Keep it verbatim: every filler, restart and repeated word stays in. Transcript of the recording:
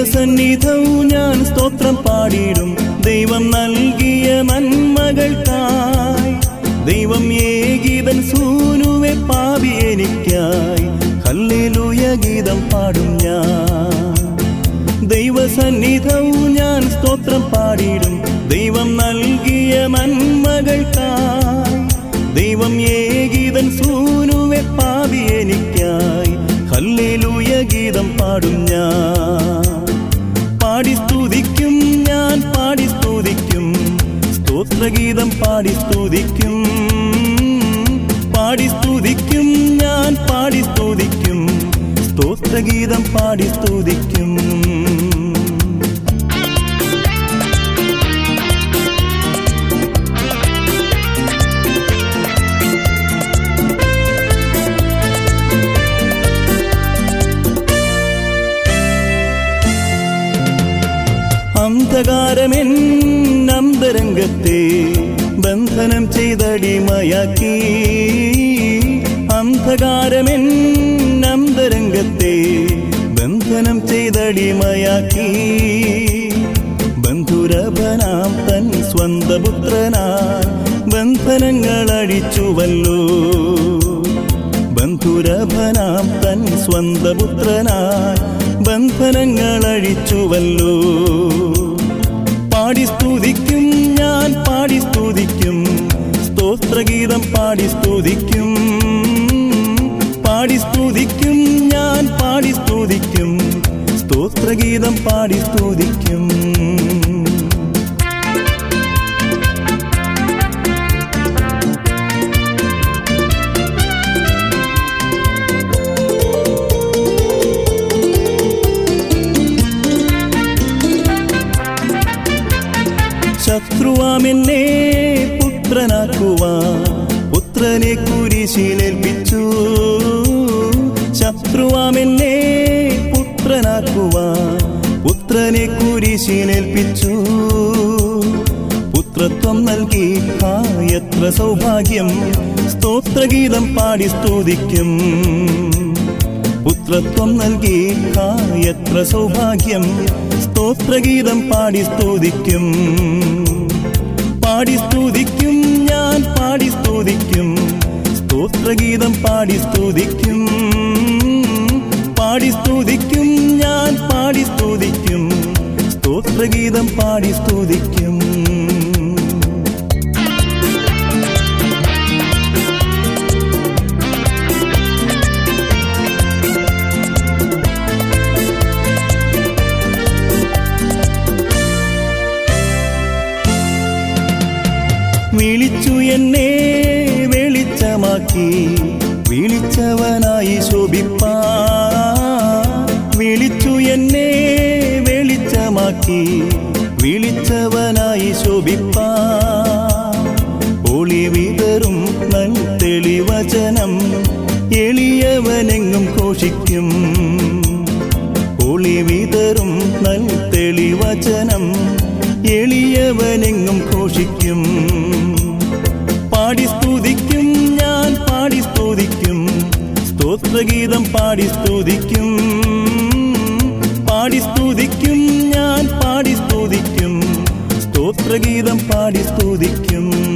ദൈവസന്നിധവും ഞാൻ സ്തോത്രം പാടിയിടും ദൈവം നൽകിയ നന്മകൾക്കായി. ദൈവം ഏകീതൻ സൂനുവെ പാപി എനിക്കായി, ഹല്ലേലൂയ ഗീതം പാടും ഞാൻ. ദൈവസന്നിധവും ഞാൻ സ്തോത്രം പാടിയിടും ദൈവം നൽകിയ നന്മകൾക്കായി. ദൈവം ഏകീതൻ സൂനുവെ പാപി എനിക്കായി, ഹല്ലേലൂയ ഗീതം പാടും ഞാൻ. പാടി സ്തുതിക്കും ഞാൻ പാടി സ്തുതിക്കും, സ്തോത്രഗീതം പാടി സ്തുതിക്കും. പാടി സ്തുതിക്കും ഞാൻ പാടി സ്തുതിക്കും, സ്തോത്രഗീതം പാടി സ്തുതിക്കും. അന്ധകാരമെന്നന്തരംഗത്തെ ബന്ധനം ചെയ്തടിമയാക്കി. അന്ധകാരമെന്നന്തരംഗത്തെ ബന്ധനം ചെയ്തടിമയാക്കി. ബന്ധുരഭനാം തൻ സ്വന്തപുത്രനാൽ ബന്ധനങ്ങൾ അഴിച്ചുവല്ലോ. ബന്ധുരഭനാം തൻ സ്വന്തപുത്രനാൽ ബന്ധനങ്ങൾ അഴിച്ചുവല്ലോ. പാടി സ്തുതിക്കും ഞാൻ പാടി സ്തുതിക്കും, സ്തോത്രഗീതം പാടി സ്തുതിക്കും. പാടി സ്തുതിക്കും ഞാൻ പാടി സ്തുതിക്കും, സ്തോത്രഗീതം പാടി സ്തുതിക്കും. ശത്രുവാമെന്നെ പുത്രനാക്കുവാൻ പുത്രനെ കുരിശിലേൽപ്പിച്ചു. ശത്രുവാമെന്നെ പുത്രനാക്കുവാൻ പുത്രനെ കുരിശിലേൽപ്പിച്ചു. പുത്രത്വം നൽകി ആ എത്ര സൗഭാഗ്യം, സ്തോത്രഗീതം പാടി സ്തുതിക്കും. പുത്രത്വം നൽകി ആ എത്ര സൗഭാഗ്യം, സ്തോത്രഗീതം പാടി സ്തുതിക്കും. പാടി സ്തുതിക്കും ഞാൻ പാടി സ്തുതിക്കും, സ്തോത്രഗീതം പാടി സ്തുതിക്കും. പാടി സ്തുതിക്കും ഞാൻ പാടി സ്തുതിക്കും, സ്തോത്രഗീതം പാടി സ്തുതിക്കും. വിളിച്ചു എന്നെ വെളിച്ചമാക്കി, വിളിച്ചവനായി ശോഭിപ്പാൻ. വിളിച്ചു എന്നെ വെളിച്ചമാക്കി, വിളിച്ചവനായി ശോഭിപ്പാൻ. ഒളി വിതറും നൽ തെളിവചനം എളിയവനെങ്ങും ഘോഷിക്കും. ഒളി വിതറും നൽ തെളിവചനം എളിയവനെങ്ങും ഘോഷിക്കും. പാടി സ്തുതിക്കും ഞാൻ പാടി സ്തുതിക്കും, സ്തോത്രഗീതം പാടി സ്തുതിക്കും. പാടി സ്തുതിക്കും ഞാൻ പാടി സ്തുതിക്കും, സ്തോത്രഗീതം പാടി സ്തുതിക്കും.